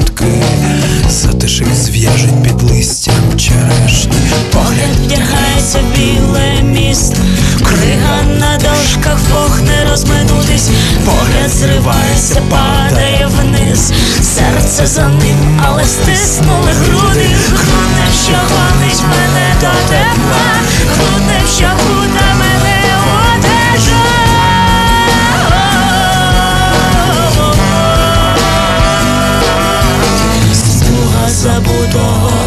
шматки, затишить, зв'яжуть під листям черешні. Погляд вдягається в біле місто, крига на дошках, Бог не розминутись. Погляд зривається, падає вниз, серце за ним, але стиснули груди. Груднем, що гонить мене до тепла, груднем, що кута мене одежа. Смуга забутого